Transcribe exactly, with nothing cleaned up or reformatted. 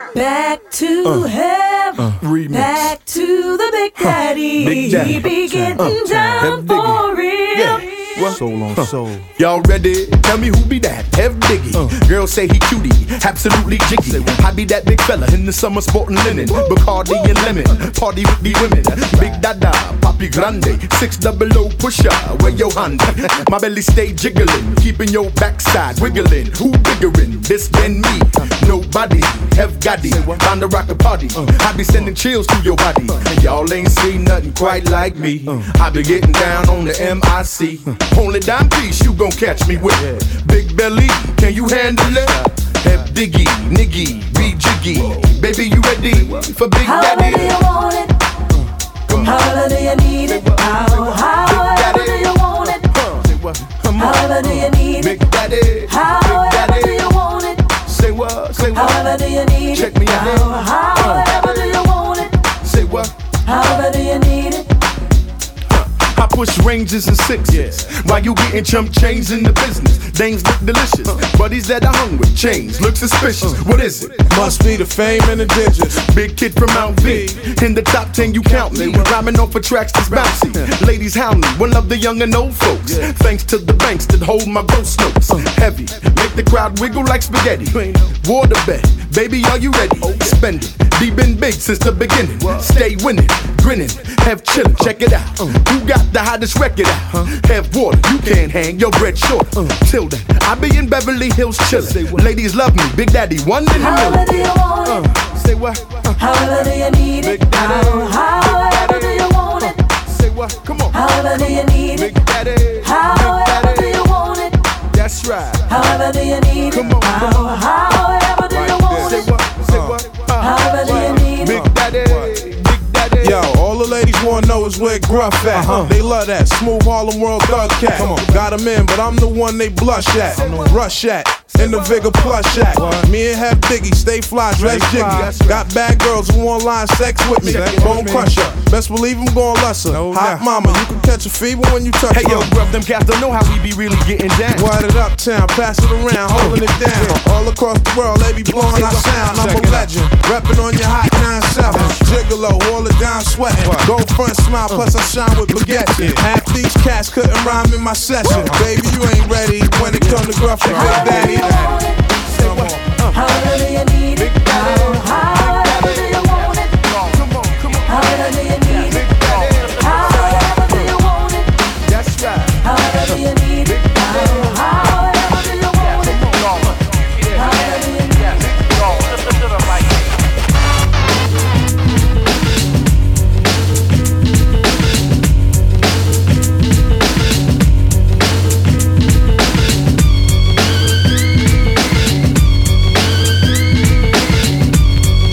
Back to uh, heaven, uh, back to the Big Daddy. Huh. Big Daddy. He be getting uh, down for real. Yeah. What? Soul on soul. Y'all ready? Tell me who be that? F Diggy. Uh. Girls say he cutie, absolutely jiggy. I be that big fella in the summer sporting linen. Bacardi and lemon, party with the women. Big Dada, Papi Grande, six double O pusher. Where your Honda? My belly stay jiggling, keeping your backside wiggling. Who biggerin'? This than me? Nobody. F Gotti, bound to rock a party. I be sending chills through your body. Y'all ain't seen nothing quite like me. I be getting down on the M I C. Only dime piece you gon' catch me with. Big belly, can you handle it? F Diggy, Niggy, be jiggy. Baby, you ready for Big Daddy? However do you want it? However do you need it? How, however do you want it? However do you need it? Big Daddy, however do you want it? Say what? Say what? However do you need it? Check me out. However do you want it? Say what? However do you need it? I push ranges and sixes yeah. While you getting chump change in the business. Things look delicious, uh. Buddies that are hungry, change look suspicious. Uh. What is it? Must be the fame and the digits. Big kid from Mount V. In the top ten you count me. Rhyming off for tracks that's bouncy. Yeah. Ladies hound me, one love the young and old folks. Yeah. Thanks to the banks that hold my ghost notes. Uh. Heavy, make the crowd wiggle like spaghetti. Water bed, baby, are you ready? Okay. Spend it, deep been big since the beginning. What? Stay winning, grinning, have chillin'. Check it out. Uh. Who got the hottest record out? Huh? Have water, you can't hang your bread short. Uh. Till then, I be in Beverly Hills chillin'. Ladies love me, Big Daddy, one in a million. However do you want it? Uh. Say what? Uh. However do you need it? Big Daddy. However do you want it? Uh. Say what? Come on. However do you need it? Big Daddy. However do you want it? That's right. However do you need it? Come on. Come on. However do you want it? Say what? Say what? Uh. However do you need it? Big Daddy. Yo, all the ladies wanna know is where Gruff at. Uh-huh. They love that smooth Harlem World thug cat. Come on. Got him in, but I'm the one they blush at, rush at. In the Vigor plush shack. Me and Hef Diggy stay fly, dress jiggy. Got bad girls who online sex with me. Bone crusher, best believe I'm gon' lust her. Hot mama, you can catch a fever when you touch her. Hey yo, Gruff, them cats don't know how we be really getting down. Wide it uptown, pass it around, holding it down. All across the world, they be blowing our sound. I'm a legend, reppin' on your hot nine seven. Gigolo, all it down sweating. Go front smile, plus I shine with baguettes. Half these cats couldn't rhyme in my session. Baby, you ain't ready when it come to Gruff and Big Daddy. However do you need it?